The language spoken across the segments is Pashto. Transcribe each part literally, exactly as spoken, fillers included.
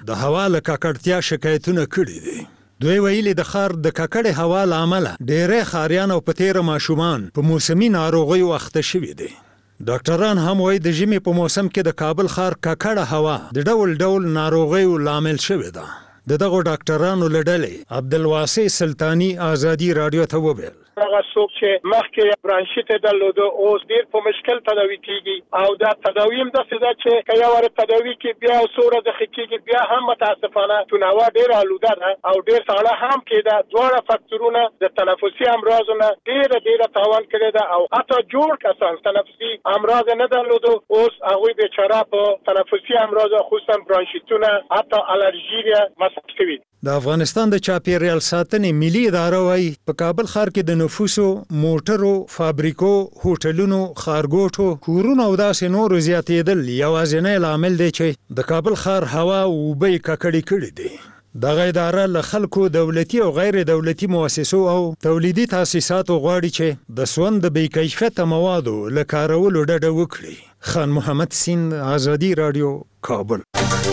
د هوا له ککړتیا شکایتونه کړي دي. دوی ویلي د ښار د ککړې هوا له امله ډېری ښاریان او په تېره ماشومان په موسمي ناروغیو اخته شوي دي. ډاکټران هم وایي د ژمي په موسم کې د کابل ښار ککړه هوا د ډول ډول ناروغیو لامل شوې ده. د دغو ډاکټرانو له ډلې عبدالواسع سلطاني ازادي راډیو ته وویل هغه څوک چې مخکې برانشیت درلوده اوس ډېر په مشکل تداوي کیږي او دا تداوی هم داسې ده چې که یو ورځ تداوي کې بیا څو ورځې ښه کېږي بیا هم متاسفانه چون هوا ډېره آلوده ده او ډېر ساړه هم کېده. دواړه فکتورونه د تنفسي امراضو نه ډېره ډېره تاوان کړی ده او حتی جوړ کسان تنفسي امراض نه درلودو اوس هغوی بیچاره په تنفسي امراضو خصوصا برانشیتونه حتی الرژي مصاب شوي. د افغانستان د چاپیریال ساتنې ملي اداره وايي په کابل ښار کې د نفوسو، موټرو، فابریکو، هوټلونو، ښارګوټو، کورونو او داسې نورو زیاتېدل یوازینی لامل دی چې د کابل ښار هوا او اوبه یې ککړې کړي دي. دغه اداره له خلکو، دولتي او غیر دولتي مؤسسو او تولیدي تاسیساتو غواړي چې د سون د بې کیفیته موادو له کارولو ډډه وکړي. خان محمد سیند، ازادي راډیو، کابل.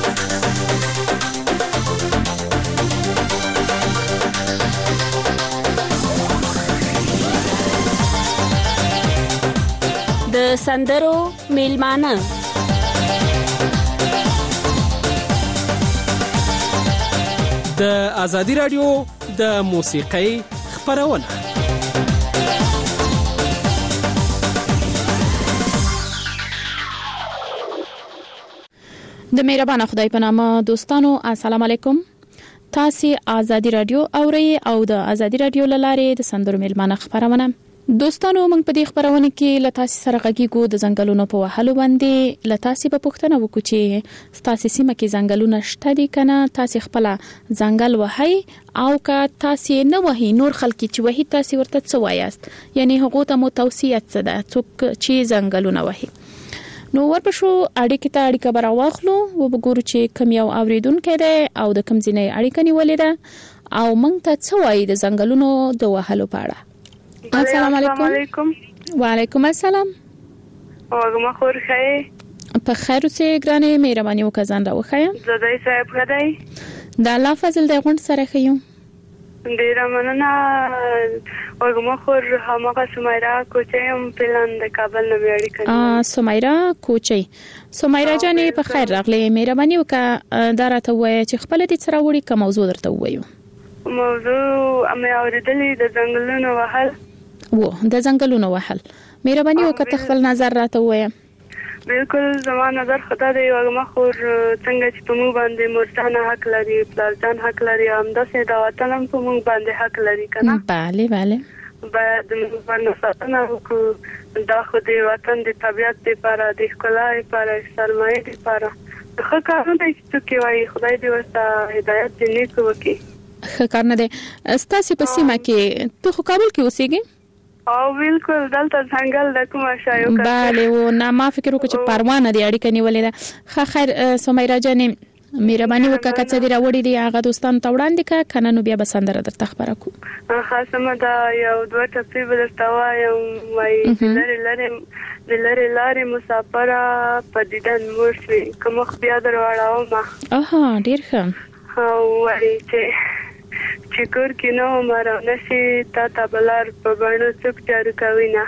د سندرو میلمانه د ازادي راډیو د موسیقۍ خپرونه. د مهربان خدای په نامه دوستانو السلام علیکم. تاسو ازادي راډیو اورئ او د ازادي راډیو لاره د سندرو میلمانه خپرونه. دوستانو موږ په دې خبرونه کې لتاسي سره غږیږو د ځنګلونو په وهلو باندې. لتاسي په پوښتنه وکړو چې تاسو سیمه کې ځنګلونه شته دي کنه، تاسو خپل ځنګل وهي او که تاسو نه وهي نور خلک چې وهي تاسو ورته څه وایاست، یعنی هغه ته مو توصیه څه ده څوک چې ځنګلونه وهي. نو ورپښو اړیکې ته اړیکه براواخلو او وګورو چې کوم یو اوریدونکو دی او د کوم ځینې اړیکه نیولې ده او موږ ته څه وایي د ځنګلونو د وهلو په اړه. السلام علیکم. وعلیکم السلام. وګما خور خای په خیر اوسې ګرانې، مهرباني وکړه ځان راوښیه. زدای صاحب خدای د الله فضل دی غونډ سره خيو. ډیره مننه. وګما خور همغه سمیرا کوچي هم پلان د کابل نه ویړی کړي. ا سمیرا کوچي. سمیرا جانې په خیر راغلې، مهرباني وکړه دا راته وایي چې خپل دې سره وړي کوم موضوع درته وایو. موضوع مې اورېدلې د ځنګلونو وهل. و د ځنګلونو وهل، مهرباني وکړه خپل نظر راته وایه. بالکل زما نظر خدا دی وګما خور څنګه چې په موږ باندې مرستانه حق لري، پلارجان حق لري، همداسې د وطن هم په موږ باندې حق لري کنه. بله بله. باید موږ باندې ساتنه وکړو دا خو د وطن د طبیعت لپاره، د ښکلا لپاره، سرمایه لپاره ښه کارونه دي چې کوي. خدای دې ورته هدایت دې نیک وکړي. ښه کار نه دی. ستاسو په سیمه کې ته خو کابل کې اوسېږې؟ او بالکل دلته څنګه د کومه شایو کړه. bale و نه ما فکر وکړ چې پروانه دی اړیکه نیولې ده. ښه خیر سمیرا جانې مهرباني وکړه که څه دی راوړي دی هغه دوستانو ته وړاندې کړه، کنه نو بیا به سندره درته خبره کوو. خاصه دا یو دوه ټپې به درته وایم. وایي لرې لرې د لرې لارې مسافره په دیدن مړ شوې که مخ بیا در واړومه. اها ډېر ښه. او وایي چې چې کور کې نو مر نشي تا ته بلار په باندې څوک چارو کوي نه.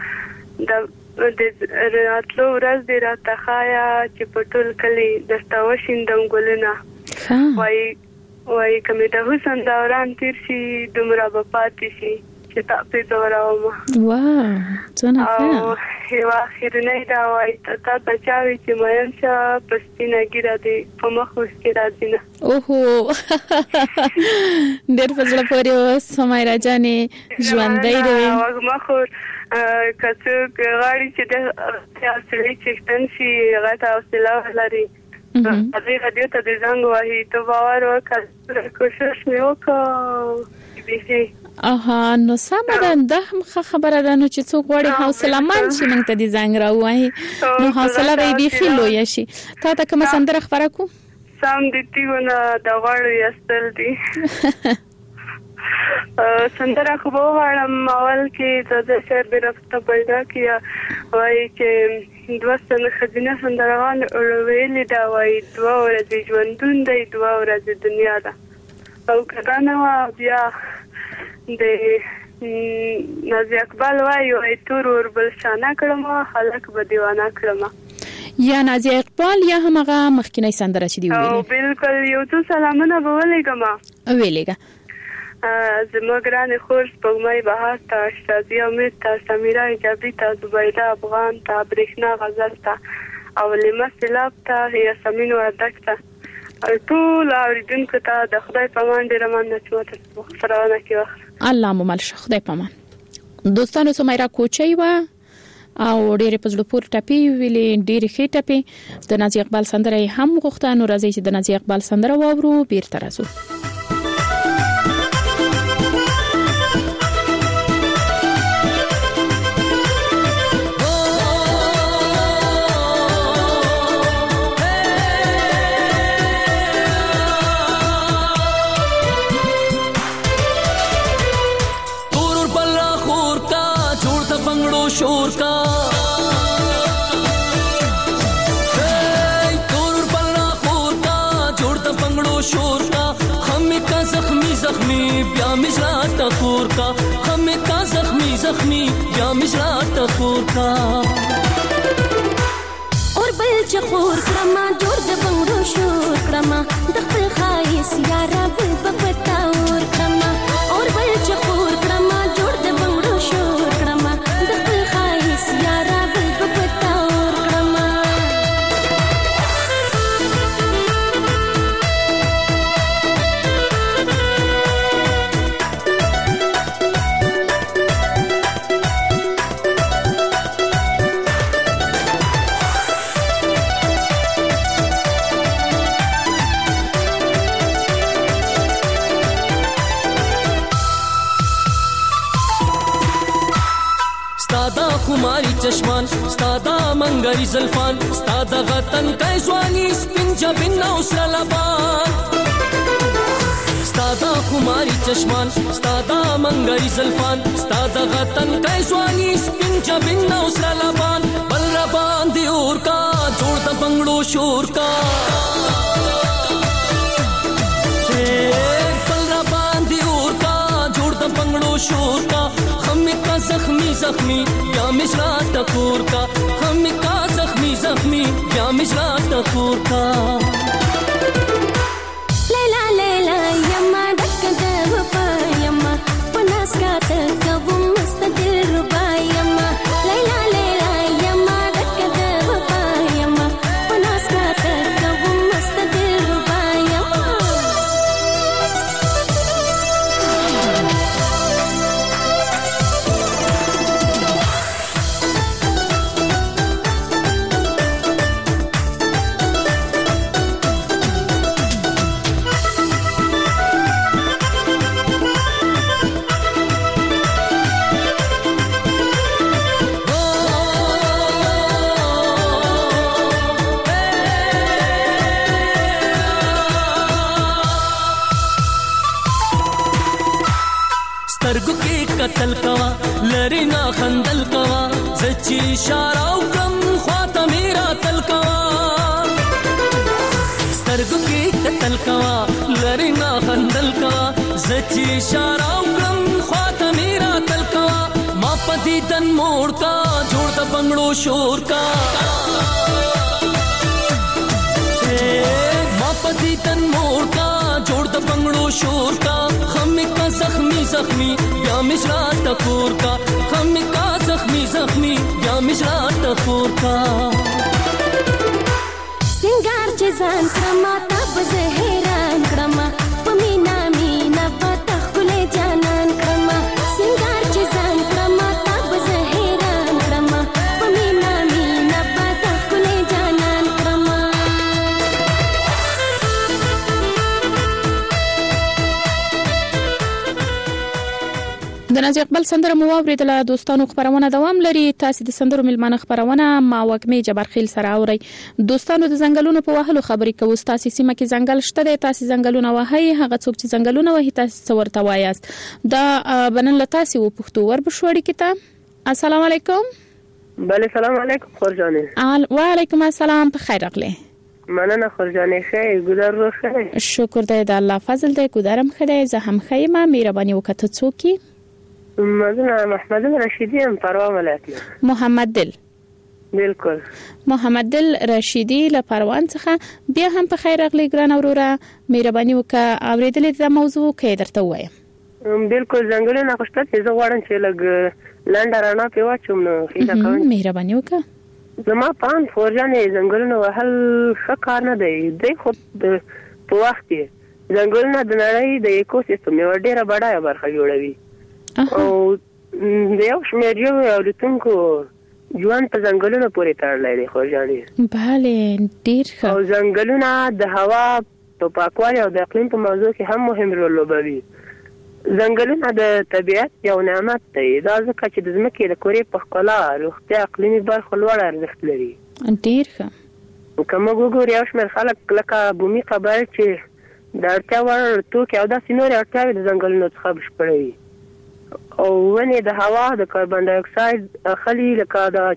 د راتلو ورځ دی راته خایا چې په ټول کلی درته وشیندم ګلونه. وایي وایي که مې د حسن دوران تیر شي دومره به پاتې شي چې تا پې دوراومه. واه څونه ښه. او یوه اخرنۍ دا وایي تا ته چا وي چې مین شه په سپینه ږیره دی په مخ اوښکې راځي نه. اوهو ډېر په زړه پورې اوس سمیرا جانې ژوندی دی. وګما خور که څوک غواړي چې د حوصلې څښتن شي هغه ته حوصله ولري هغې رادیو ته د زنګ وهي ته باور وکړه کوشش مې وکړه بیخي. اها نو سمه ده دا هم ښه خبره ده نو چې څوک غواړي حوصله مند شي موږ ته د زنګ راووهي نو حوصله به یې بیخي لویه شي. تا ته کومه سندره خپره کړو؟ سم د تیغونه د غواړو یستل دي. سندره خو به وغواړم اول کې د شعر برفته پیدا کیا وایي چې دوه سنه ښځینه سندرغاړو ویلې دا وایي دوه ورځې ژوندون دی دوه ورځې دنیا ده او که دا نه وه بیا د نازي اقبال وایي وایي تور وربل شانه کړم خلک به دیوانه کړم یا نازي اقبال یا هم هغه مخکینی سندره چې دی ویلې او بالکل یو څو سلامونه به ولېږم ویلېږه زما ګرانې خور سپوږمۍ بهار ته شازیه امید ته سمیره ایجابي ته زبیده افغان ته برېښنا غزل ته او لیمه سیلاب ته یاسمین وردک ته ټول اورېدونکو ته د خدای په امان ډېره مننه چې ماته خپرونه کې وخت الله مو مل شه خدای په امان دوستانو سمیره کوچۍ وه او ډېرې په زړه پورې ټپې ویلې ډېرې ښې ټپې د نازي اقبال سندره یې هم غوښته نو راځئ چې د نازي اقبال سندره واورو بیرته راځو शोर का तोर बल्ला खोर का जोड़ता पंगड़ो शोर का हमें का जख्मी जख्मी ब्या मिजरा टकोर का हमें का जख्मी जख्मी ब्या मिजरा टकोर का और बल चखोर क्रमा जोड़ द पंगड़ो शोर क्रमा दखल खाइस यारा बल बपता और क्रमा और बल चखोर क्रमा जोड़ द पंगड़ो शोर क्रमा यारा बल बपता और क्रमा खुमारी चश्मान स्तादा मंगरी जल्फान स्तादा गतन कैसवानी स्पिन जबिन नौसरा लबान स्तादा खुमारी चश्मान स्तादा मंगरी जल्फान स्तादा गतन कैसवानी स्पिन जबिन नौसरा लबान बल रबान दियोर का जोड़ द बंगड़ो शोर का बल रबान दियोर का जोड़ द बंगड़ो शोर का हमें का जख्मी जख्मी या मिजरा टकोर का हमें का जख्मी जख्मी या मिजरा टकोर का लैला लैला यम्मा डक वफा यम्मा पनास का तक वो मस्त दिल रुबा यम्मा लैला लैला यम्मा डक वफा यम्मा पनास का तक वो मस्त दिल रुबा यम्मा कतल कवा लरे ना खंदल कवा सच्ची इशारा कम ख्वाता मेरा तल कवा सरग के कतल कवा लरे ना खंदल कवा सच्ची इशारा कम ख्वाता मेरा तल कवा माँ पति तन मोड़ का जोड़ता बंगड़ो शोर का माँ पति तन मोड़ का जोड़ता बंगड़ो शोर का हमें का जख्मी जख्मी या मिजरा टकोर का हमें का जख्मी जख्मी या मिजरा टकोर का सिंगार जजान क्रमा तब जहरान क्रमा पमीना मीना पता खुले जानन क्रमा सिंगार जजान क्रमा तब जहरान क्रमा पमीना मीना पता खुले जानन क्रमा د نازي اقبال سندره مو واوریدله دوستانو خبرونه دوام لري تاسو د سندرو ملمانه خبرونه ما وګمې جبرخیل سره اوري دوستانو د زنګلونو په وهلو خبرې کوو تاسو سیمه کې زنګل شته د تاسو زنګلونه وهي هغه څوک چې زنګلونه وهي تاسو ورته وایاست دا بنن له تاسو په پښتو ور بشوړی کته السلام علیکم بله سلام علیکم خورجانې. وعلیکم السلام، په خیر راغلی. مننه خورجانې. ښه ګودر رو ښه؟ شکر دی د الله فضل دی. ګودرم ښه دی، زه هم ښه یم. مهرباني وکړه ته څوک یې؟ مزه محمد دل رشیدی یم، پروان ولایت. محمد دل؟ بالکل. محمد دل رشیدی له پروان څخه. بیا هم په خیر راغلی ګران وروره. مهرباني وکړه اورېدلې د موضوع کې درته وایم. بالکل ځنګلونه خوشته چې زه غواړم چې لږ لنډه رڼا پې واچوم نو ښه کوم. مهرباني وکړه. زما په اند خورجانې ځنګلونه وهل ښه کار نه دی. دی خو په وخت کې ځنګلونه د نړۍ د ایکوسیستم یوه ډېره بډایه برخه جوړوي او د یو شمېر ژویو او الوتونکو ژوند په ځنګلونو پورې تړلی دی خورجانې. بله ډېر ښه. او ځنګلونه د هوا په پاکوالي او د اقلیم په موضوع کې هم مهم رول لوبوي. ځنګلونه د طبیعت یو نعمت دی. دا ځکه چې د ځمکې د کورې په ښکلا، روغتیا، اقلیمي برخو لوړ ارزښت لري. ډېر ښه. که موږ وګورو یو شمېر خلک لکه بومي قبایل چې د اړتیا وړ توکي او داسې نورې اړتیاوې د ځنګلونو څخه بشپړوي او ونې د هوا د کاربن ډای اکساید اخلي لکه د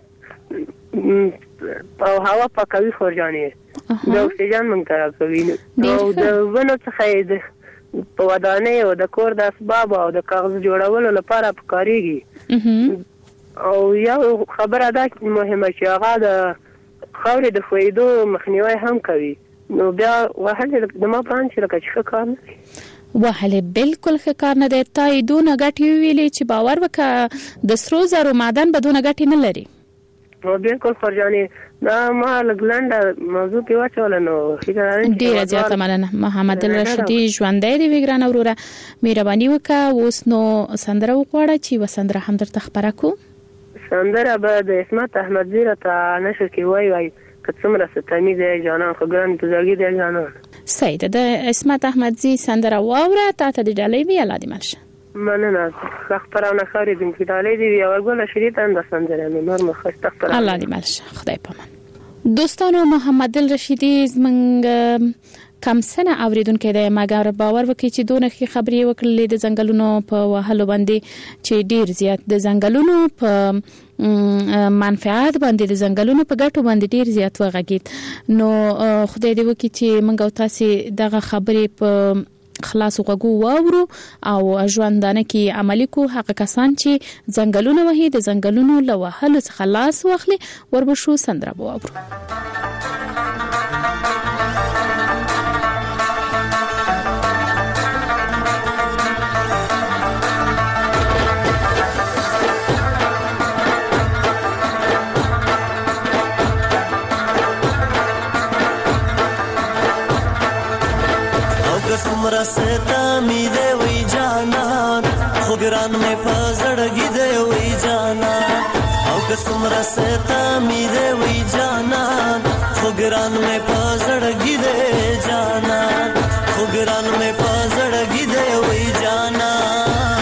او هوا پاکوي خورجانې. د اکسیجن موږ ته راکوي او د ونو څخه یې د په ودانیو د کور د اسباب او د کاغذ جوړولو لپاره پکارېږي. او یو خبره دا مهمه چې هغه د خاورې د ښویېدو مخنیوی هم کوي. نو بیا وهل د ما په اند چې لکه چې ښه کار نه دی. وهل بالکل ښه کار نه دی. تا یې دونه ګټې وویلې چې باور وکړه د سرو زرو معدن به دونه ګټې نه لري. بالکل خورجانې. دا ما لږ لنډه موضوع پې واچوله نو ډېره زیاته مننه. محمد دل رشیدي ژوندی دی وي ګرانه وروره. مهرباني وکړه اوس نو سندره وغواړه چې یوه سندره هم درته خپره کړو. سندره به د عصمت احمدزي راته نشر کې وایي وایي که څومره ستمي دی جانان خو ګران بزرګي دی جانان. صحیح ده. د عصمت احمدزي سندره واوره. تا ته د ډالۍ وي الله دې مل شه. مننه. ښه خپرونه ښه اورېدونکي ډالۍ دې وي او ګله شریط هم د سندره مې نور مو ښایسته خپرونه. الله دې مل شه. خدای پامان. دوستانو محمد دل رشیدي زموږ کم سنه اوریدونکو دی مګر باور وکړي چې دونه ښه خبرې وکړلې د ځنګلونو په وهلو باندې چې ډیر زیات د ځنګلونو په منفعت باندې د ځنګلونو په ګټو باندې ډیر زیات وغږید. نو خدای دې وکړي چې موږ او تاسو دغه خبرې په خلاص وګو واورو او ژوندانه کې عملي کو. هغه کسان چې ځنګلونه وهي د ځنګلونو له وهلو څخه لاس واخلي وربشو سندره واورو. سمرا ستا می دے وی جانان خو ګران مې په زړګي دے وی جانان او که سمرا ستا می دے وی جانان خو ګران مې په زړګي دے جانان خو ګران مې په زړګي دے وی جانان.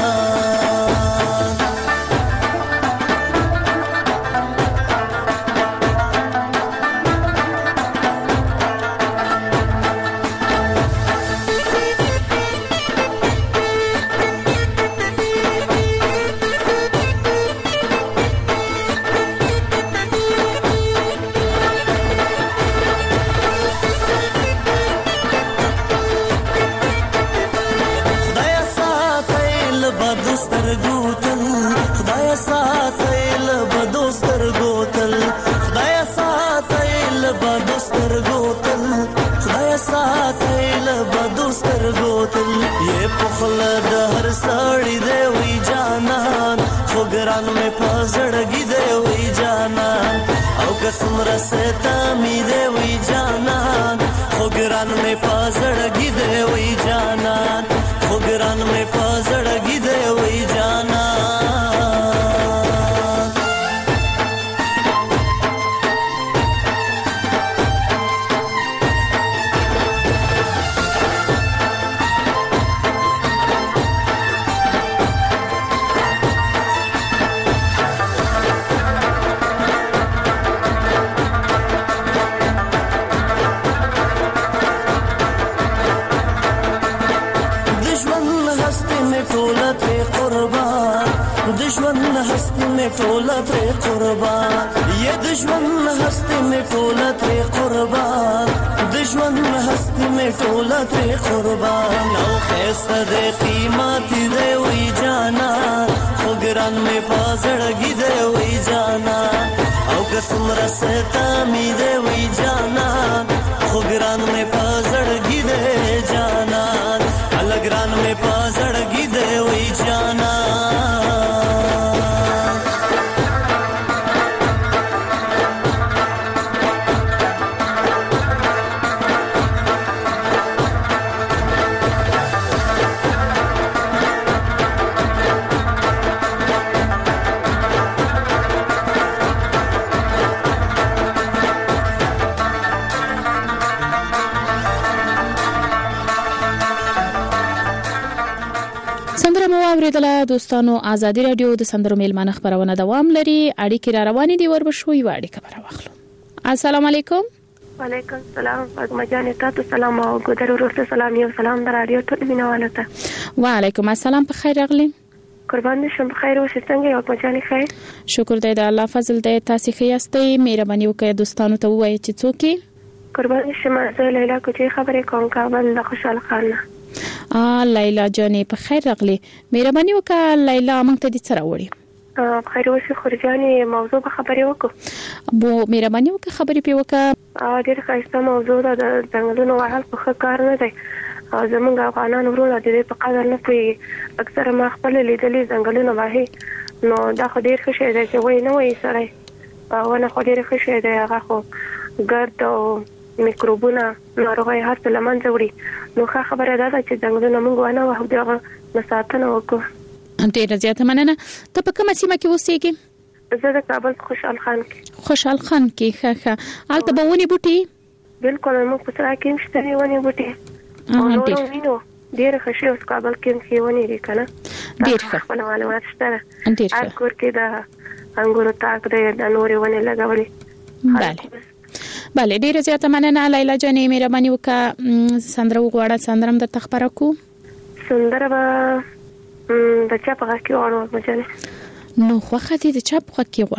سمرا ستا می دے وی جانان خو ګران مې په زړګي دے وی جانان خو ګران مې په زړګي دے وی جانان. ټوله ژوند هستی می ټوله ترې قربان یا د ژوند هستی می ټوله ترې قربان د ژوند هستی می ټوله ترې قربان او ښایسته دی قیمت دی وی جانا خو ګران می په زړګي دی وی جانا او که څومره ستا می دی وی جانا خو ګران می په زړګي دی جانا ال ګران می په زړګي دی وی جانا اوریدله دوستانو ازادي رادیو د سندرو میلمانه خبرونه دوام لري اړیکې را روانې دي وربشو یو اړیکه بر واخلو السلام علیکم وعلیکم السلام فاطمه جان تاسو سلام او ګودر ورسره سلام یو سلام د رادیو ټول مینوالو ته وعلیکم السلام په خیر راغلی قربان شم بخیر اوسئ څنګه یو په جان خیر شکر دی د الله فضل دی تاسو خیاستئ مهرباني وکړئ دوستانو ته ووایئ چې څوک قربان شم زه لیلا کوچی خبرې کوم کابل د خوشحال خان آ لیلا جانې په خیر راغلی مهرباني وکړه لیلا موږ ته دې څه راوړي خیر اوسې خورجانې موضوع به خبرې وکړو بو مهرباني وکړه خبرې پې وکړه ډېر ښایسته موضوع ده د ځنګلونو وهل خو ښه کار نه دی زموږ افغانان وروڼه د دې په قدر نه پوهېږي اکثره ما خپله لیدلي ځنګلونه وهي نو دا خو ډېر ښه شی دی چې وایي نه وایي سړی ونه خو ډېر ښه شی دی هغه خو ګرد او میکروبونه ناروغۍ هر څه له منځه وړي نو ښه خبره دا ده چې ځنګلونه موږ ونه وهو د هغه نه ساتنه وکړو ډېره زیاته مننه ته په کومه سیمه کې اوسېږې زه د کابل خوشحال خان کې خوشحال خان کې ښه ښه هلته به ونې بوټي بلکل موږ په سرای کې هم شته دي ونې بوټي او نورو وینو ډېره ښه شي اوس کابل کې هم ښې ونې دي که نه ډېر ښه خپله معلومات شته ده ډېر ښه هر کور کې د انګورو تاک دی د نورې ونې لګولې بله بله ډیره زیاته مننه لیلا جانې مهرباني وکړه سندره وغواړه سندره هم درته خپره کړو سندره به د چا په غږ کې غواړو مجانې نو خوښه دې د چا په غږ کې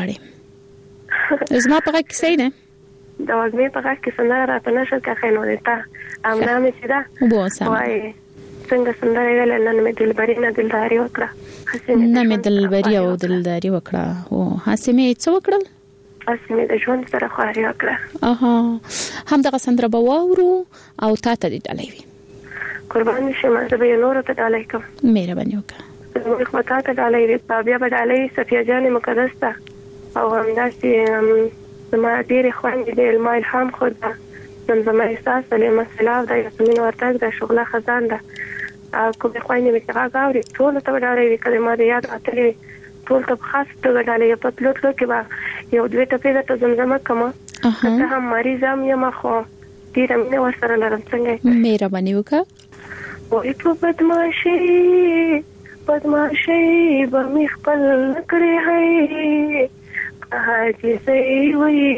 غواړې زما په غږ کې صحیح ده د وږمې په غږ کې سندره راته نه شل کښې نو دی تا امنا مې چې ده وایي څنګه سندره یې ویله نن مې دلبري نه دلداري وکړه نه مې دلبري او دلداري وکړه او هسې مې څه وکړل هسې مې د ژوند سره خواري وکړه اها همدغه سندره به واورو او تا ته دې ډالۍ وي قربان شم زه به یې نورو ته ډالۍ کوم مهرباني وکړه زموږ به تا ته ډالۍ وي بیا به ډالۍ صفیه جانې مقدس ته او همداسې زما ډېرې خویندې د علما الهام خود ده زمزمه احساس سلیمه سلاو ده یاسمین وردګ ده شغله خزان ده کومې خویندې مې چې غږ اوري ټولو ته به ډالۍ وي که ما د یاد وتلې وي ټول ته په خاص توګه ډالۍ په تلو تلو کې به یو دوې ټپې درته زمزمه کومه که څه هم مریضه هم یم خو ډېره مینه ورسره لرم څنګه مهرباني وکړه وایي په بدماشۍ بدماشۍ به مې خپل نه کړې هی که حاجزۍ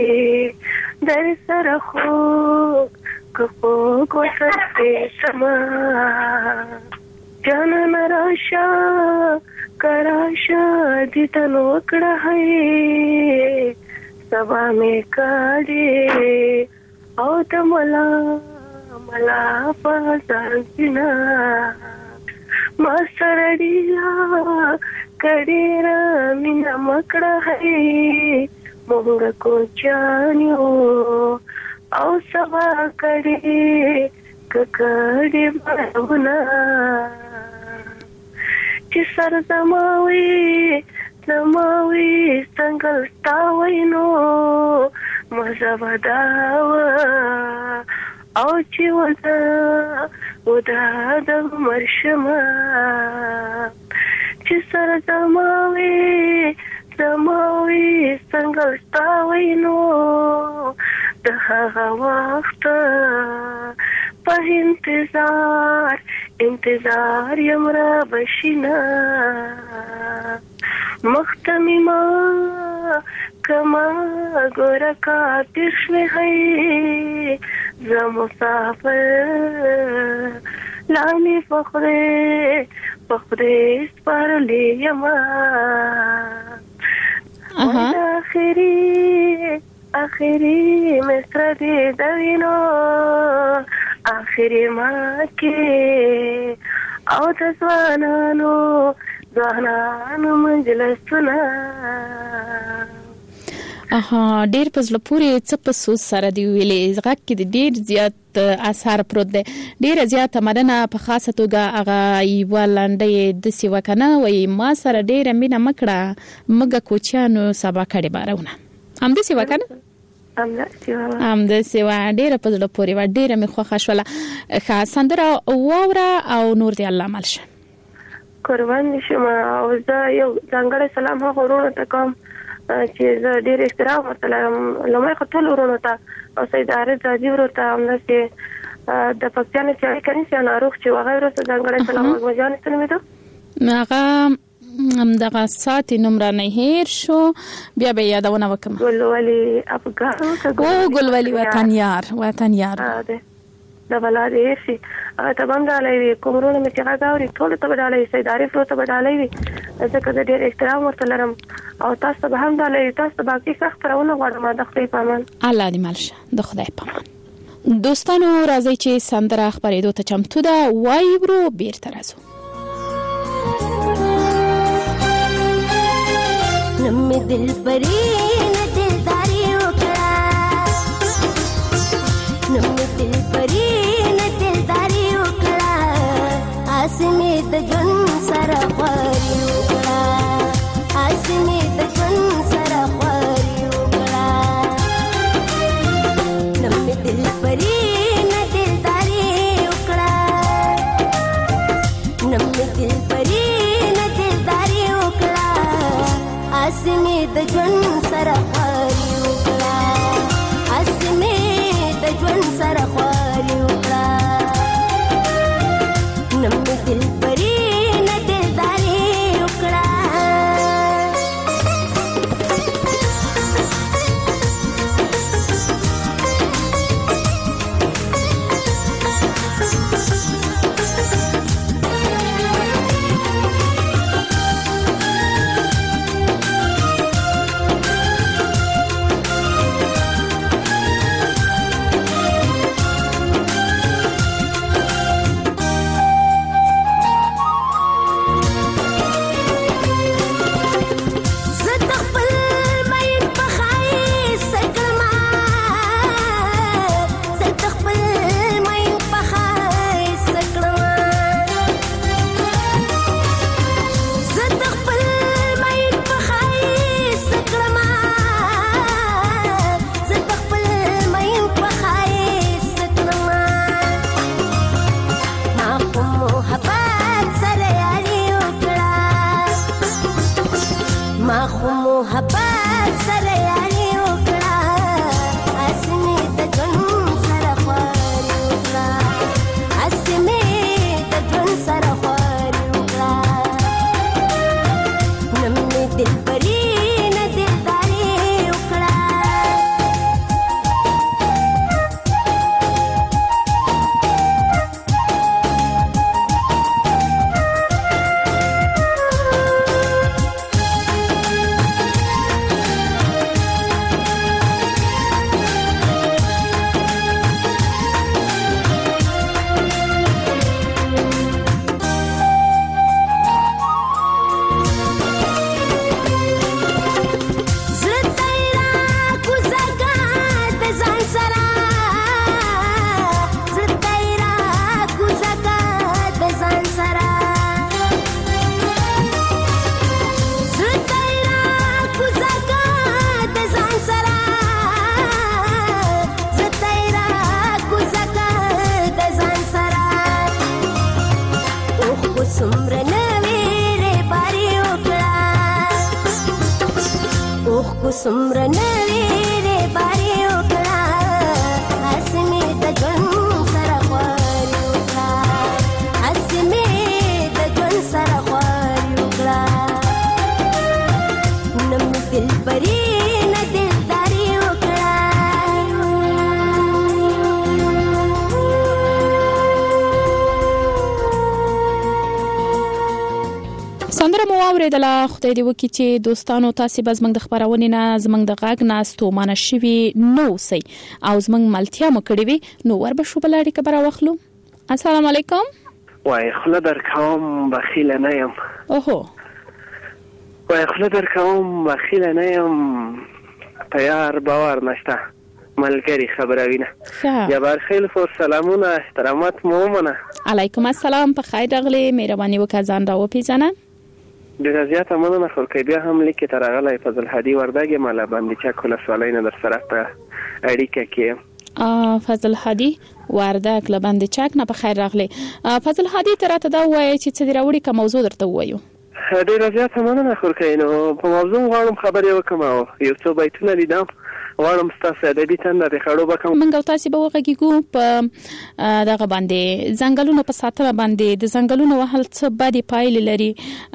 وي در سره خوږ که خوږ ورسره شمه جانانه راشه کراشه دیدن وکړه هی سبا مې کاړې او د ملا ملا په ځان سینه ما سره ډېره کډېره مینه مکړه هی مونږ کوچیان یو او سبا کړې که کړې بارونه چې سر زماوي زماوي څنګه ستا وینو مزه وداوه او چې ودا ودا د عمر شمه چې سر زماوي زماوي څنګه ستا وینو د هغه وخت په انتظار انتظار یم را بشینا مختمی ما کما گورا کافر شوی ہے ز مسافر لانی فخر پخدې سپارلې یما اخري اخري مصر دې دوینو اخري ما کې او د ځوانانو ځوانانو مجلسونه اها ډیر په زړه پورې څه په سوز سره دی ویلې زغ کې د ډیر زیات اثر پروت دی ډیر زیات مننه په خاصه توګه هغه یو لاندې د سی وکنه وای ما سره ډیر مینه مکړه مګه کوچانو سبا کړي بارونه هم د سی وکنه هم د سی هم د سی و ډیر په زړه پورې و ډیر می خوښه شوله ښه سندره واوره او نور دی الله مالشه قربان شم او زه یو څنګه سلام هغه ورونه ته کوم چې زه ډېر احترام ورته لرم لومړی خو ټول ورونو ته او سید عارف راځي ورته همداسې د پکتیا نه چې اړیکه نیسي ناروغ چې هغه ورته ځانګړی سلام وګمجانې ته نومېده هغه همدغه ساعتې نوم رانه هېر شو بیا به یې یادونه وکړم ګلولي افغان او ګلولي وطن یار وطن یار د بلاد ایسی هغه ته هم ډالۍ وي کومرونه مې چې هغه اوري ټولو ته به ډالۍ وي سید عارف ورته به ډالۍ وي ځکه زه ډېر احترام ورته لرم او تاسو ته به هم ډالۍ وي تاسو ته باقي ښه خپرونه غواړم د خدای په امان الله دې مل شه د خدای په امان دوستانو راځئ چې سندره خپرېدو ته چمتو ده وایي ورو بیرته راځو نمې دل پرې نه دلداري وکړه نمې دل پرې نه دلداري وکړه اسمې د ژوند سره خواري وکړه اسمې د ژوند سره خواري وکړه نمې دل پرې نه دلداري وکړه نمې دل پرې نه دلداري وکړه اسمې د ژوند سره خواري وکړه اسمې د ژوند سره خواري وکړه نمې دل پرې نه دلداري وکړه سمره نویره باری وکړه اسمې د ژوند سره خواري وکړه اسمې د ژوند سره خواري وکړه نم دل پرې نه دلداري وکړه سندره مو اوریدله. خدای دې وکړي چې دوستانو تاسو به زموږ د خبرونې نه زموږ د غږ نه ستومانه شوي نه اوسئ او زموږ ملتیا مو کړې وي، نو وربشو بل اړیکه به راواخلو. السلام علیکم. وای خوله در کوم بخیله نه یم. اوهو وای خوله در کوم بخیله نه یم، تیار باور نشته ملګری خبره وینه. جبار خیل فور سلامونه احترامات مو ومنه. علیکم السلام، په خیر راغلی، مهرباني وکړه ځان را وپېژنه. ډېره زیاته مننه. خو که بیا هم لیکې ته راغلی فضل هادي وردګ یم، له باندې چک ولسوالۍ نه در سره په اړیکه کې یم. فضل هادي وردګ له باندې چک نه په خیر راغلی. فضل هادي ته راته دا ووایه چې څه دې راوړي، که موضوع درته ووایو. ډېره زیاته مننه. خو که نو په موضوع غواړم خبرې وکړم او یو څو بیتونه لیدم غواړم ستاسو ادبي تنده د خړو بکم. موږ او تاسو به وغږیږو په دغه باندې ځنګلونو په ساتنه باندې. د ځنګلونو وهل څه بدې پایلې لري،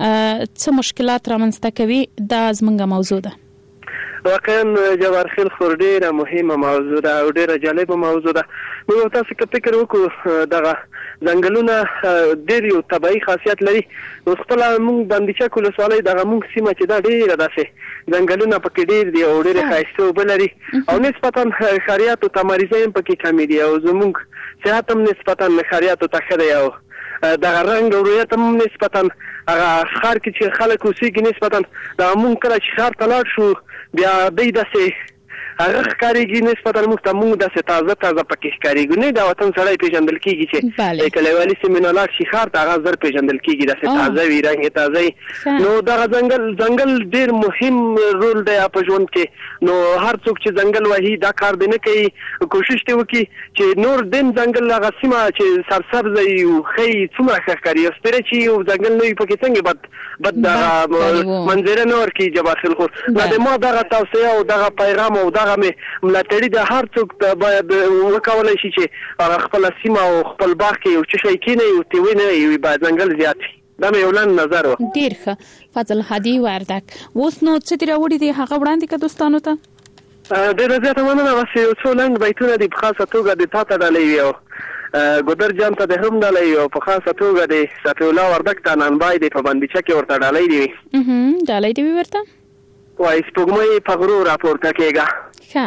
څه مشکلات رامنځته کوي، دا زموږ موضوع ده. واقعا جوار خیل خور ډیره مهمه موضوع ده او ډیره جالبه موضوع ده. موږ تاسو که فکر وکړو دغه ځنګلونه ډیر یو طبيعي خاصیت لري. نو خپل موږ باندې چې کول سوالای دغه موږ سیمه چې دا ډیره داسې ځنګلونه پکې ډیر دي او ډیره خاصه وبلري او نسبتا خاریات او تمریزین پکې کمی دي او زموږ صحت هم نسبتا خاریات او تخره او دغه رنگ او رویت هم نسبتا هغه خار کې چې خلک اوسېږي نسبتا دا موږ کله چې خار تلاړ شو بیا دې داسې هغه ښکارېږي نسبتا موږ ته موږ داسې تازه تازه پکې ښکارېږو. نه دا وطن سړی پیژندل کېږي چې کلیوالي سیمې نه لاړ شي ښار ته هغه زر پیژندل کېږي، داسې تازه وي، رنګ یې تازه وي. نو دغه ځنګل ځنګل ډېر مهم رول دی په ژوند کې. نو هر څوک چې ځنګل وهي دا کار دی نه کوي، کوشش دې وکړي چې نور دیم ځنګل هغه سیمه چې سرسبزه وي او ښه څومره ښه ښکاري. یو سپېره چې یو ځنګل نه وي پکې څنګه بد بد دغه منظره نه ورکوي. جبار خیل خور دا د ما دغه توصیه او دغه پیغام او دغه مې ملاتړي د هر څوک باید وکولای شي چې خپل سیمه او خپل باغ کې یو څه شي کینې او تیوي نه وي، باید ځنګل زیات وي. دا مې یو لاندې نظر و. ډېر ښه فضل هادي وردګ. اوس نو څه دې راوړي دي هغه وړاندې که دوستانو ته؟ ډېره زیاته مننه. بس یو څو لنډ بیتونه دي په خاصه توګه د تا ته ډالۍ وي او ګودر جان ته د هم ډالۍ وي او په خاصه توګه د صفي الله وردګ ته نانبای دی په باندې چې ورته ډالۍ دی. ډالۍ دی ورته وای سپوږمۍ په غرو راپورته کېږه. ښه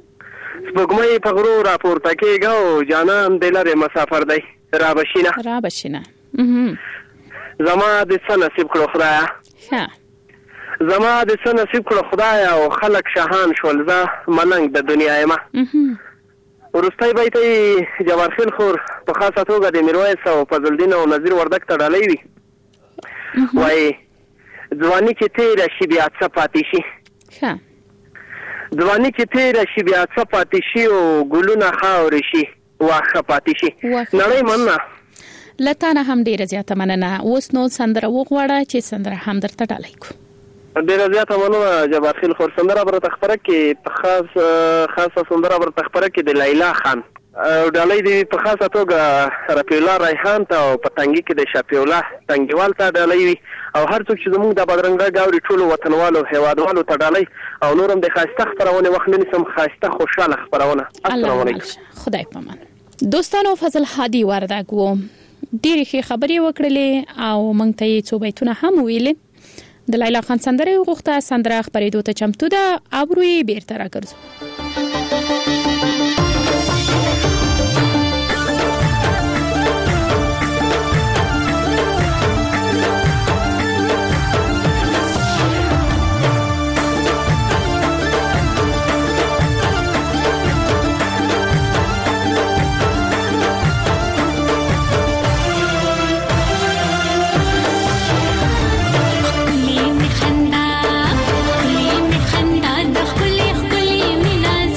سپوږمۍ په غرو راپورته کېږه او جانان د لرې مسافر دی را بشینه را بشینه زما د څه نصیب کړو خدایا. ښه زما د څه نصیب کړو خدایا او خلک شاهان شول زه ملنګ د دنیا یم. وروستی بیت یې جوار خیل خور په خاصه توګه د میرویس او فضلالدین او نظیر وردګ ته ډالۍ وي. وایي ځواني چې تېره شي بیا څه پاتې شي. ښه ځواني چې تېره شي بیا څه پاتې شي او ګلونه خاورې شي واښه پاتې شي. نړۍ مننه. له تا نه هم ډېره زیاته مننه. اوس نو سندره وغواړه چې سندره هم درته ډالۍ کړو. ډېره زیاته مننه جبار خیل خور. سندره به راته خپره کړي په خاص خاصه سندره به راته خپره کړي د لیلا خان او ډالۍ دی په خاصه توګه رفیع الله ریحان ته او په تنګي کې د شفیع الله تنګیوال ته ډالۍ وي او هر څوک چې زموږ د بدرنګ غاوري ټولو وطنوالو هیوادوالو ته ډالۍ او نورم د خاصه خبرونه وخت نه سم خاصه خوشاله خبرونه. السلام علیکم. خدای پامان. دوستانو فضل هادي وردګ وو ډېرې ښې خبرې وکړلې او موږ ته یې څو بیتونه هم ویلې. د لیلا خان سندره وغوښته، سندره خپرېدو ته چمتو ده، ابرو یې بیرته راګرځو. خلی می خندا د خپلې خپلې مینا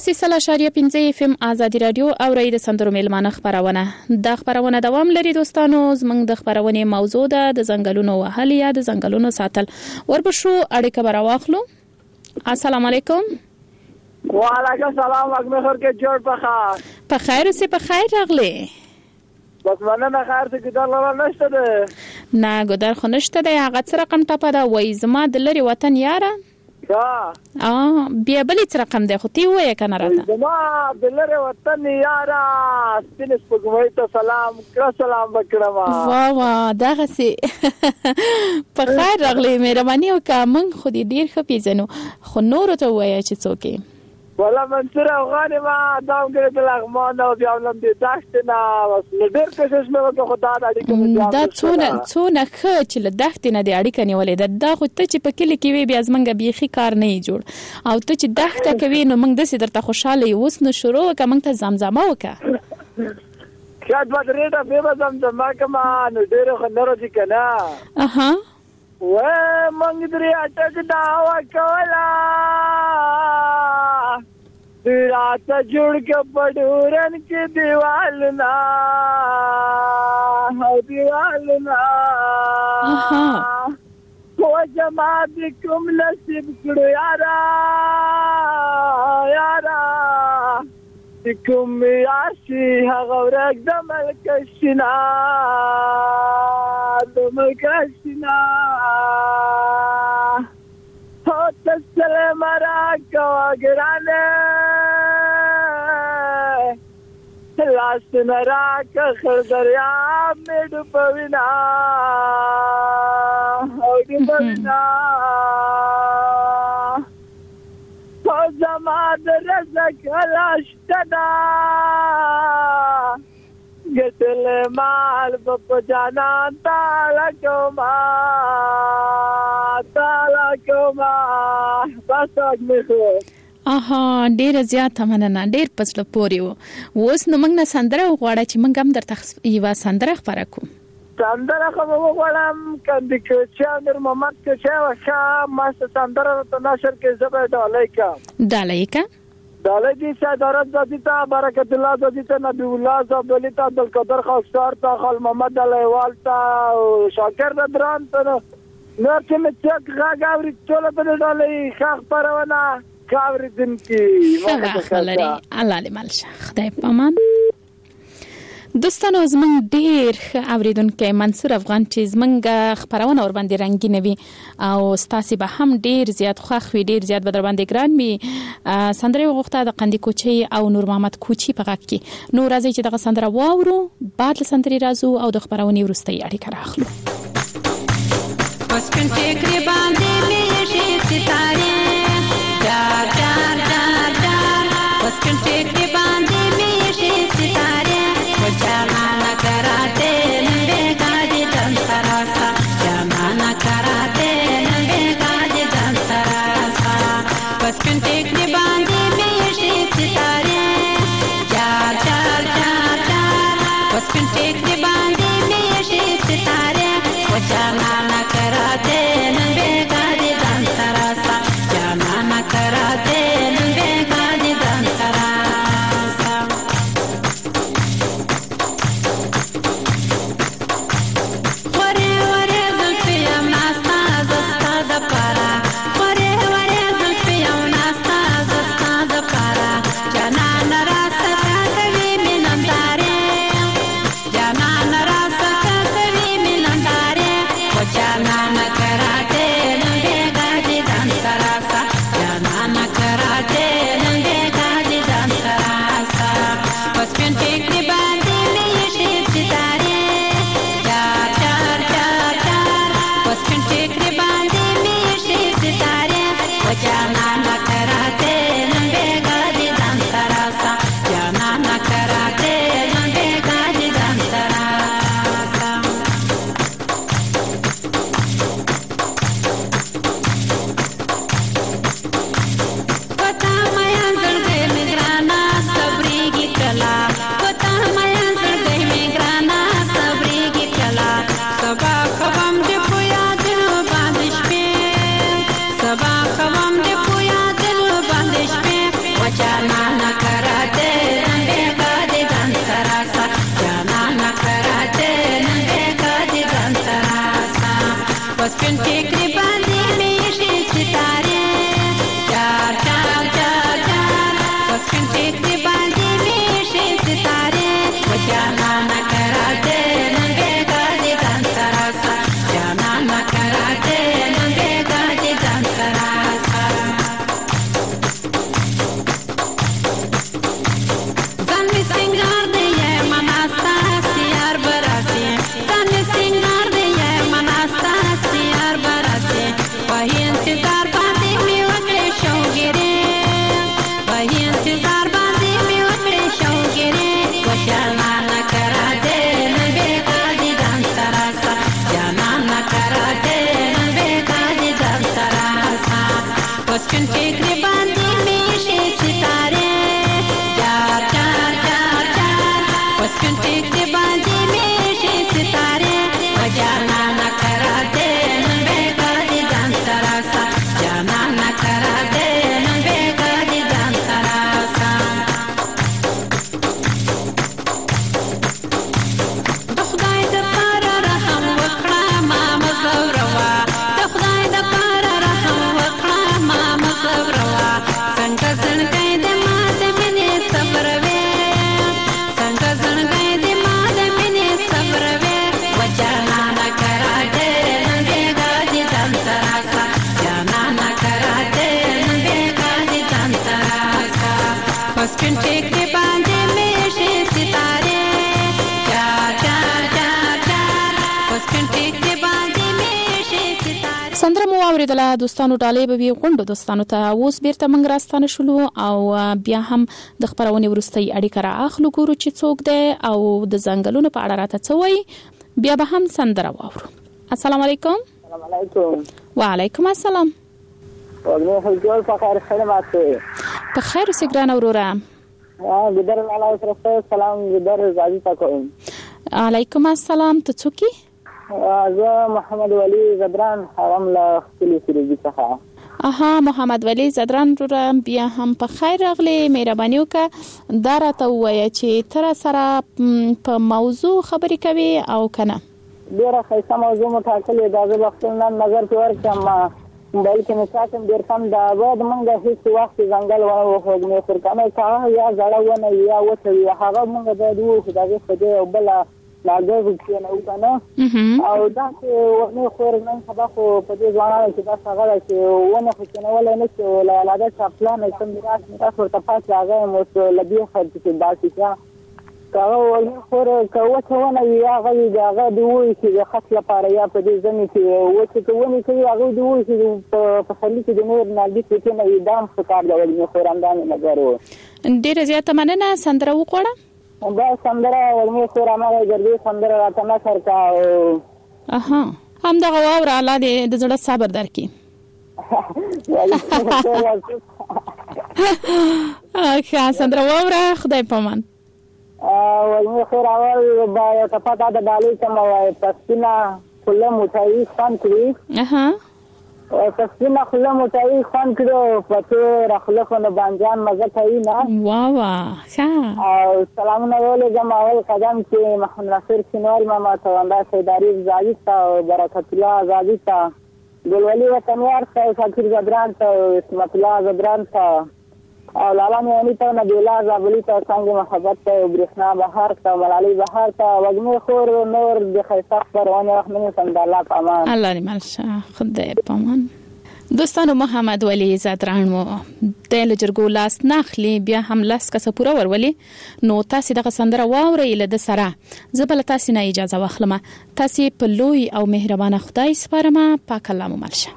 تاسو سره شریعه پنځه اف ام ازادي رادیو او رای د سندرو میلمانه خبرونه د خبرونه دوام لري دوستانو. زمنګ د خبرونه موضوع ده د ځنګلونو وهل یا د ځنګلونو ساتل. وربشو اړیکه براواخلو. السلام علیکم. وعلیکم السلام. وګمه خور کې جوړ بخیر. په خیر اوسې په خیر راغلی. بس مننه خیر څه ګدار لاره نشته ده. نه ګدار خو نشته ده. هغه څه رقم ټاپه ده وای زما د لری وطن یاره. ها اه بیا بل څه رقم ده خو تی وای کنه راته. زما د لری وطن یاره سپینس پګوي ته سلام کړه سلام وکړم. وا وا دغه سي په خیر راغلی مهرباني وکړه. من خو دې ډیر ښه پیژنو خو نور ته وای چې څوک ولا منصور افغاني ما داوم کې د لغمان او بیا ولم دي داشت نه بس ډېر کوشش مې وکړ خو دا اړیکه مې دا څونه څونه ښه چې له دښت نه د اړیکه نیولې ده. دا خو ته چې په کلی کې وي بیا زمونږ بیخي کار نه جوړ او ته چې دښت کوي نو موږ د سي درته خوشاله یو وس نو شروع وکړه موږ ته زمزمه وکړه. شاید ما درېټه به زمزمه کما نو ډېر خو نه راځي کنه. اها و موږ درې اټک دا وکولا رات جوړ کے پډورن کې دیوال نا دیوال نا هو جماعت کوم نصیب کړو یارا یارا کوم یاسي هغه ورګ د ملک شنا د ملک شنا هو تسلم را کو ګرانه لاس نرا کا خر دریا میں ڈوبنا او ڈوبنا تو زمان رزق لاشتنا گتل مال بپ جانا تالا کوما تالا کوما بس اگمخو. اها ډیر زیات مننه ډیر پسله پوري وو. اوس نو موږ نه سندره غواړه چې موږ هم درته یو سندره خبره کوم. سندره خو وغواړم کندي کې چې امیر محمد کې چې وشا ما سندره ته نشر کې زبر ډالای کا ډالای کا ډالای دي چې درات ځدیتا برکت الله ځدیتا نبی الله زبلیتا عبد القادر خاصار تا خال محمد علیوال تا شاکر دران ته نو چې مڅ غاغوري ټول په ډالای خاخ پرونه کاوري دن کی مخالري الله لمالشه خدای پامان. دوستانو زمونږ ډیر اوریدونکو منصور افغان چې زمونږ خبرونه ور باندې رنگینه وي او ستاسو به هم ډیر زیات خوښ وي ډیر زیات به در باندې ګران وي. سندره وغوښته د قندي کوچي او نور محمد کوچي په غږ کې. نو راځي چې دغه سندره واورو بعد له سندري راځو او د خبرونه ورستۍ اړیکه راخلو. بس کنټه کړي باندې مې شي ستاره دار دار دار دار بس کنټه کړي باندې مې شي ستاره و جانا کراته ننده کاجي دن سراسا جانا کراته ننده کاجي دن سراسا بس کنټه کړي باندې مې شي ستاره دار دار دار دار بس کنټه کړي باندې مې شي ستاره و جانا کراته ننده کاجي دن سراسا جانا کراته ننده کاجي دن سراسا وره وره زلفي ام ناستا زستا د پارا وره وره زلفي ام ناستا زستا د پارا جانا نراستا کوي میننداره جانا نراستا کوي میننداره و جانا نکراته ننده کاجي دن سراسا جانا نکراته ننده کاجي دن سراسا بس کنټه کړي باندې مې شي ستاره چار چار چار چار بس کنټه کړي باندې مې شي ستاره و جانا نکراته ننده کاجي دن سراسا جانا نکراته ننده کاجي دن سراسا پتا میا زړګي مګرانا صبرېږي کلا پتا میا زړګي مګرانا صبرېږي کلا سبا خوم دې پویا دې باندې شپې سبا خوم دې پویا जाना न कराते नंगे गाजे गंतरासा जाना न कराते नंगे गाजे गंतरासा पसपिन टेकरी बांधी में शे सितारे चार चार चार चार पसपिन टेकरी बांधी में शे सितारे जाना न कराते नंगे गाजे गंतरासा जाना न कराते नंगे गाजे गंतरासा San singar de ye manasta siyar barase San singar de ye manasta siyar barase wahi intizar bande me wakre shogere wahi intizar bande me wakre shogere washana na karate nabe kaji dantarasa jana na karate nabe kaji dantarasa question tekre bande me she sitare चार चार चार चार पसकन टेकते बांधे में शे सितारे जाना न कराते नंबे गाजे गंतरासा जाना न कराते नंबे गाजे गंतरासा दखदाई दपारा रहम वकड़ा माम सवरवा दखदाई दपारा रहम वकड़ा माम सवरवा संका संकाई दे माते मिने सब्रवे संका संकाई दे माते मिने सब्रवे वजाना न कराते नंगे गाजे गंतरासा जाना न कराते नंगे गाजे गंतरासा पसकिन टेकरे बांधे में शे सितारे चार चार चार चार पसकिन टेकरे बांधे में शे सितारे سندره مو اوریدله دوستانو ډالۍ به وي غونډو دوستانو ته اوس بیرته موږ راستانه شولو او بیا هم د خبرونې وروستۍ اړیکه را اخلو ګورو چې څوک دی او د ځنګلونو په اړه راته څه وایي بیا به هم سندره واورو. السلام علیکم. السلام علیکم. وعلیکم السلام. وګورئ خلګو په خیر خدمت په خیر اوسې ګرانه وروره. ګدر علیه السلام سلام ګدر زادي تاسو. علیکم السلام. ته څوک یې؟ زه محمد ولی زدران حرم له خپلې سریږي څخه. اها محمد ولی زدران وروره بیا هم په خیر راغلی. مهرباني وکړه دا راته ووایه چې ته راسره په موضوع خبرې کوې او که نه؟ ډېره ښایسته موضوع مو ټاکلې ده. زه به خپل نن نظر پرې ورکړم. موبایل کې مې ساتم ډېر کم ده. باید موږ هېڅ وخت ځنګل ونه وخوږمې خورکمې که هغه یا زړه ونه وي یا وچه وي هغه موږ باید ووښو د هغې په دې او بله لاګر کېنوو که نه او داسې ونې خور نن سبا خو په دې ځوانانو کې داسې هغه ده چې ونې خو کېنولی نه شي او له علاده چاپلانه څه میراث میراث ورته پاتې هغه یې اوس له دې خرڅ کې داسې که که هغه ونې خور که وچه ونه وي هغه وي د هغه د وایي د خط لپاره یا په دې ژمي کې وچې که ونې کوي هغه د وایي چې په پسرلي کې د نور نالبي کې کېنوي دا هم ښه کار دی ونې خور همدا مې نظر و. ډېره زیاته مننه. سندره وغواړه. دا سندره ورمې خور هماغه ګردې سندره راته نثر کا او اها همدغه واوره الله دې د زړه صبر درکړي. ښه سندره واوره خدای پامان. ورمې خور اول به یو ته پته د ډالۍ کومه وایي په سپینه خوله موټایي خوند کړي اها په سپینه خوله موټایي خوند کړي او په تېره خوله خو نو بانجان مزه کوي نه. واه ښه او سلامونه ولېږم اول قدم کې محمد ناصر سینواري ماما ته همدا سیدعریف زاهد ته او برکت الله آزادي ته ګلولي وطنوار ته شاکر زدران ته اسمت الله زدران ته او لالا میانی ته نبیلا زابلي ته څنګه محبت ته برېښنا بهار ته ملالۍ بهار ته وږمې خور نور د ښایسته خپرونې وخت مې سم د الله په امان. الله دې مل شه خدای په امان. دوستانو محمد ولی زدران مو د لجرګو لاس ناخلی بیا هم لاس کسه پوره ورولي نو تاسو دغه سندره واورئ له د سره زبل تاسو نه اجازه واخلم. تاسو په لوی او مهربانه خدای سپارم. پاک الله مو مل شه.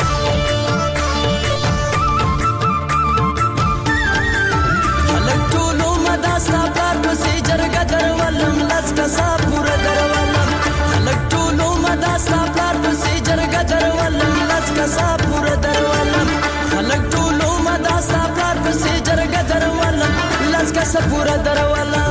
خلک ټول پورا دروالا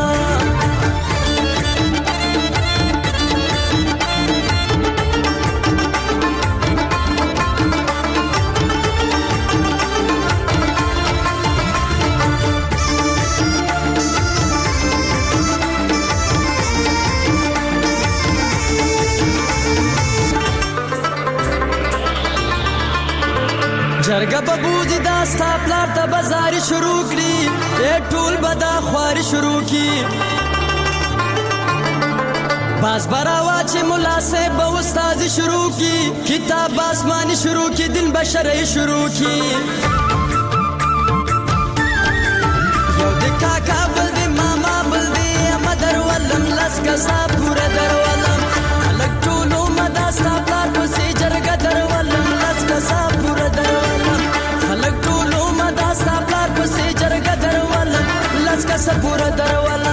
جرګه په بوزي دا ستا پلار ته بازاري شروع کړي ای ټول به دا خواري شروع کړي باز براوا چې ملا صاحب به استازي شروع کړي کتاب آسماني شروع کړي دین بشري شروع کړي یو د کاکا بل د ماما بل د اما درولم لس کسا پورا درولم خلک ټولو مدا ستا پلار پسې جرګه درولم لس کسا پورا درولم خلک ټولو مدا ستا پلار پسې جرګه درولم لس کسا پورا درولم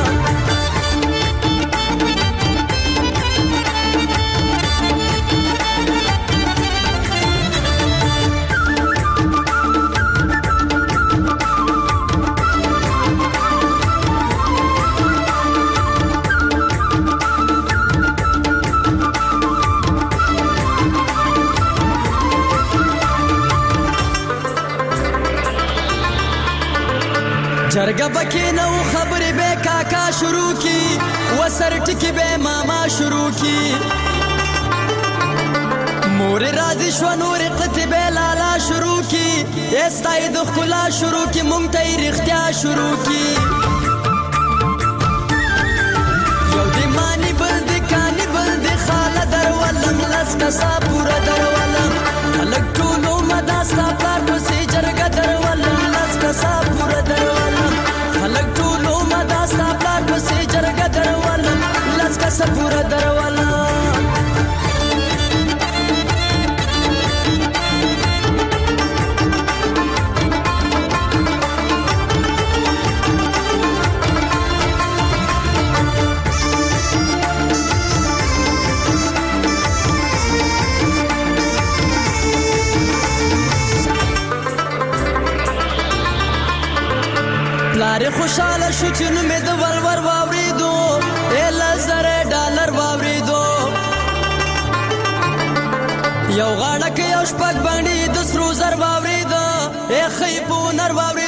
جرګه پکې نو خبرې به کاکا شروع کی وسر ټکی به ماما شروع کی مور راضي شو نور قطبه لالا شروع کی استای د خلا شروع کی مونږ ته رښتیا شروع کی یو د مانی بل د کانی بل د خاله درولم لس کسا پورا درولم خلک ټولو مدا ستا پلار پسې جرګه درولم لس کسا پورا درولم خلک ټولو مدا ستا پلار پسې جرګه درولم لس کسا پورا درولم پلار خوشاله شو چې نو مې د ولور واورېدو ای لزر ډالر واورېدو یو غاړه کې یو شپږ باندې د سرو زر واورېدو ای خې په نر واورېدو